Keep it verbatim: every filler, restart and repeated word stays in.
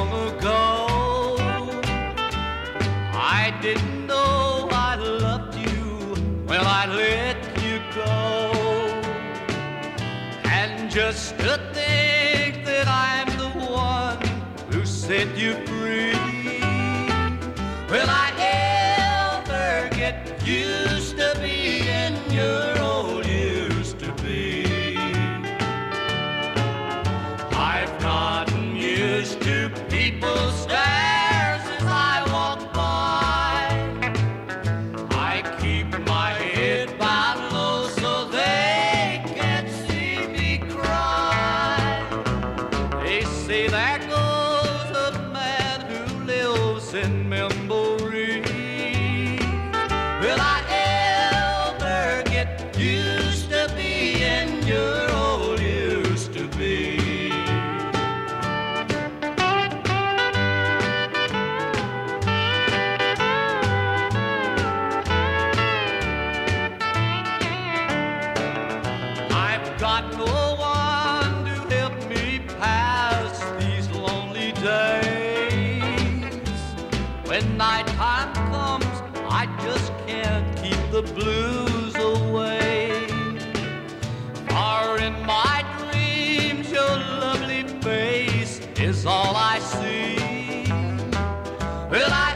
long ago. I didn't know I loved you when I let you go. And just to think that I'm the one who set you free. Will I ever get used to being your old used to be? I've gotten used to people's stares as I walk by. I keep my head bowed low so they can't see me cry. They say there goes a man who lives in memory. Will I ever get used to being your old used to be? I've got no one to help me pass these lonely days. When nighttime comes, I just can't keep the blues away. For in my dreams, your lovely face is all I see. Will I